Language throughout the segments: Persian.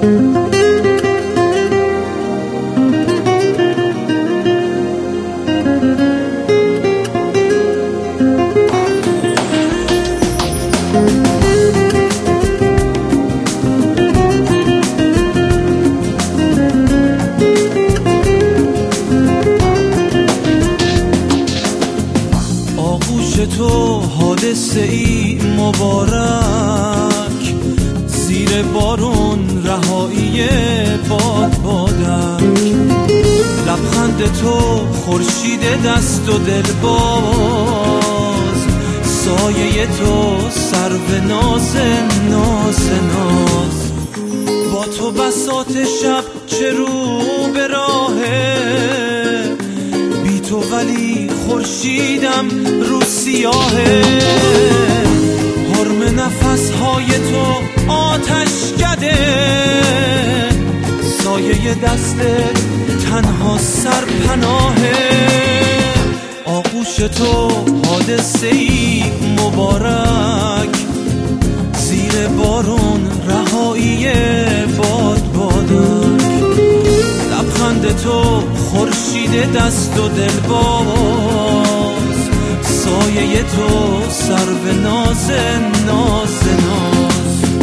تو حادثه ای مبارک، زیر بارون رهایی بادک، لبخند تو خورشید دست و دل باز، سایه تو سرو ناز ناز ناز. با تو بساط شب چه رو به راهه، بی تو ولی خورشیدم رو سیاهه. حرم نفسهای تو آتشکده، سایه دست تنها سرپناهه. آغوش تو حادثه ای مبارک، زیر بارون رهایی بادک، لبخند تو خورشید دست و دل باز، سایه تو سرو ناز ناز ناز.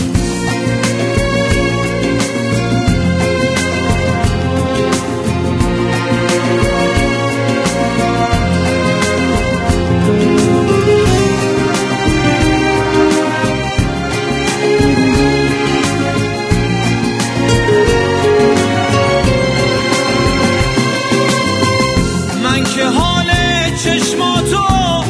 من که حال چشماتو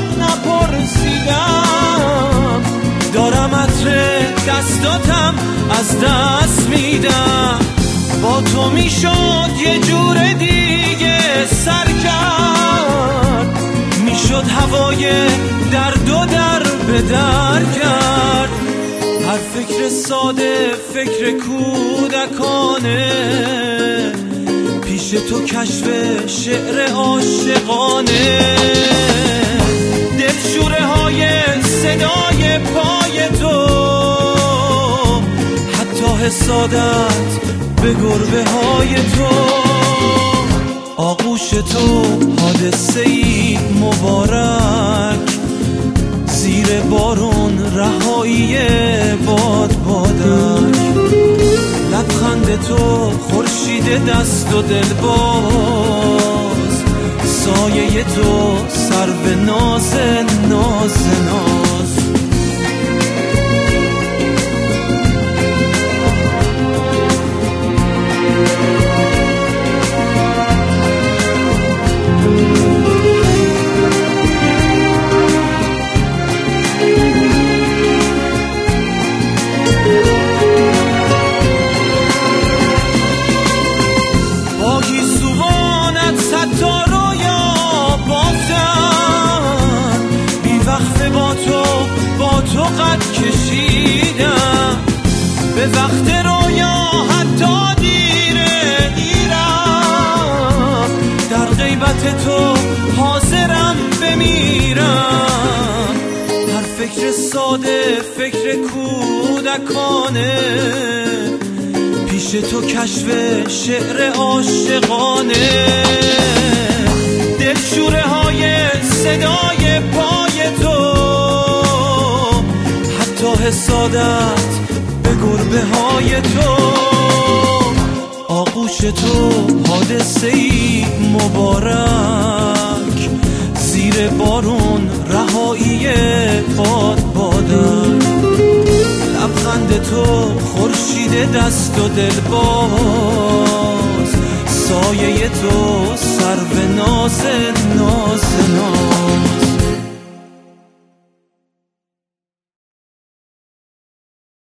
نپرسیدم، دارم عطر دستاتم از دست میدم. با تو میشد یه جور دیگه سر کرد، میشد هوای درد و در به در کرد. هر فکر ساده فکر کودکانه، پیش تو کشف شعر عاشقانه. دلشوره های صدای پای تو، حتی حسادت به گربه های تو. آغوش تو حادثه ای مبارک، زیر بارون رهایی بادک، لبخند تو خورشید دست و دل باز، سایه تو سرو ناز ناز ناز. با تو قد کشیدم، به وقت رویا حتی دیرم، در غیبت تو حاضرم بمیرم. هر فکر ساده فکر کودکانه، پیش تو کشف شعر عاشقانه. دلشوره های صدای پای تو، حتی حسادت به گربه های تو. آغوش تو حادثه ای مبارک، زیر بارون رهایی بادک، لبخند تو خورشید دست و دل باز، سایه تو سرو ناز